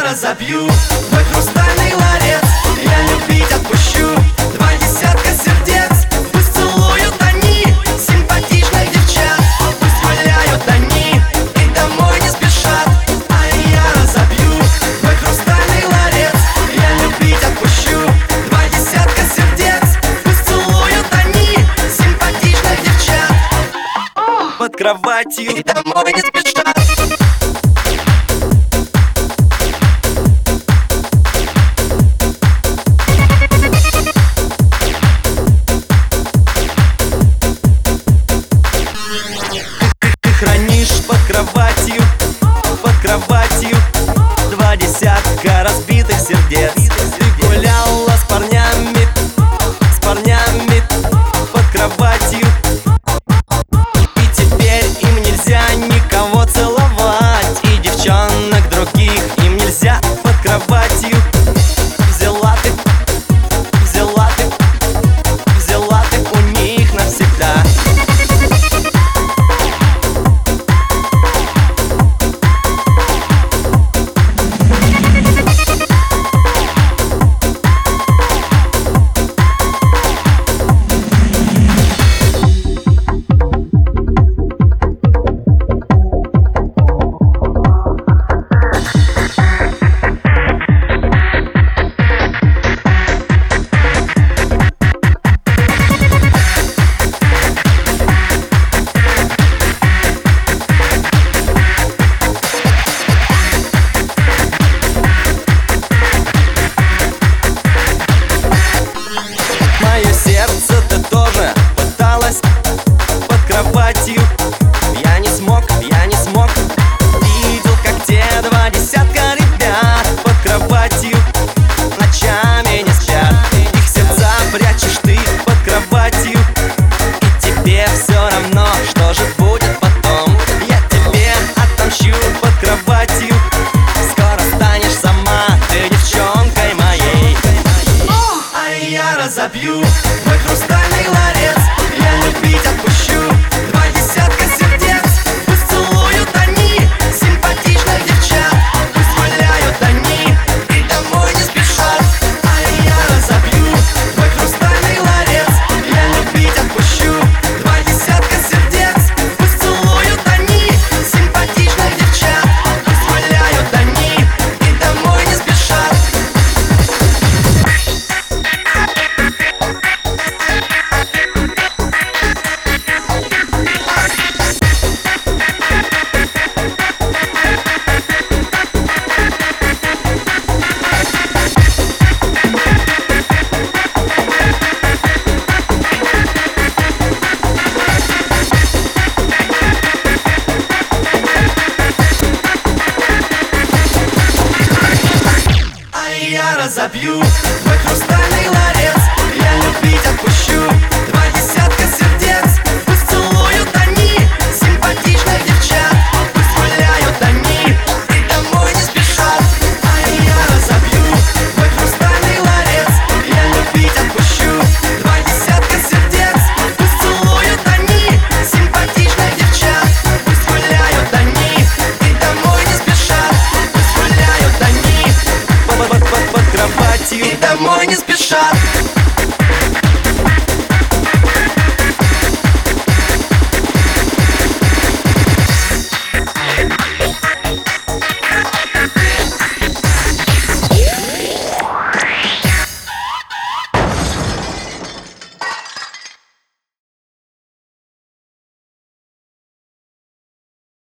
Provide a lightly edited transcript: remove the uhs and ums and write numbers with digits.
разобью твой хрустальный ларец. Я любить отпущу 20 сердец. Пусть целуют они симпатичных девчат, пусть гуляют они и домой не спешат. А я разобью твой хрустальный ларец. Я любить отпущу 20 сердец. Пусть целуют они симпатичных девчат под кроватью и домой не спешат. Хранишь под кроватью 20 разбитых сердец. Ты гуляла с парнями под кроватью, и теперь им нельзя никого целовать, и девчонок других им нельзя под кроватью. Взяла ты у них навсегда. Сердце ты тоже пыталась под кроватью. Я не смог. Видел, как те 20 ребят под кроватью ночами не спят. Их сердца прячешь ты под кроватью, и тебе все равно, что же будет потом. Я тебе отомщу под кроватью. Скоро станешь сама ты девчонкой моей. А я разобью твой хрустальный ларец. Я любить отпущу 20 сердец. Пусть целуют они симпатичных девчат, пусть гуляют они и домой не спешат. А я разобью твой хрустальный ларец. Я любить отпущу 20 сердец. Пусть целуют они симпатичных девчат, пусть гуляют они и домой не спешат. Я разобью твой хрустальный ларец. Я любить отпущу 20 сердец. Пусть целуют они симпатичных девчат, пусть гуляют они и домой не спешат. А я разобью твой хрустальный ларец. Я любить отпущу 20 сердец. Пусть целуют они симпатичных девчат, пусть гуляют они и домой не спешат. Пусть гуляют они под кроватью и домой не спешат.